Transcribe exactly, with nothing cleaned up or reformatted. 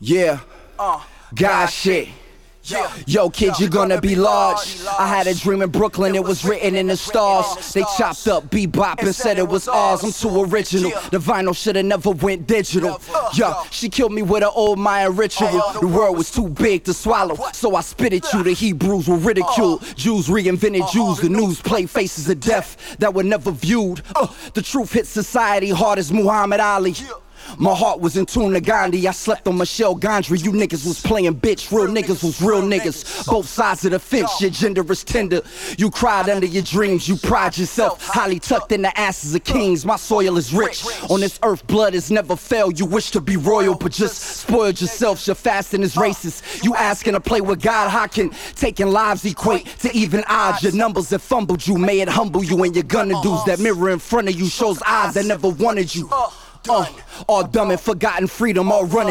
Yeah, Uh, God shit. Yeah. Yo, kid, you're gonna be large. I had a dream in Brooklyn, it was written in the stars. They chopped up bebop and said it was ours. I'm too original. The vinyl shoulda never went digital. Yo, she killed me with an old Mayan ritual. The world was too big to swallow, so I spit at you. The Hebrews were ridiculed. Jews reinvented Jews. The news played faces of death that were never viewed. Uh, the truth hit society hard as Muhammad Ali. My heart was in tune to Gandhi. I slept on Michelle Gondry. You niggas was playing bitch. Real niggas was real niggas. Both sides of the fence. Your gender is tender. You cried under your dreams. You pride yourself. Highly tucked in the asses of kings. My soil is rich. On this earth, blood has never failed. You wish to be royal, but just spoiled yourself. Your fasting is racist. You asking to play with God. How can taking lives equate to even odds? Your numbers that fumbled you. May it humble you. And your gunna dudes that mirror in front of you shows eyes that never wanted you. Uh, all dumb and forgotten freedom, all running.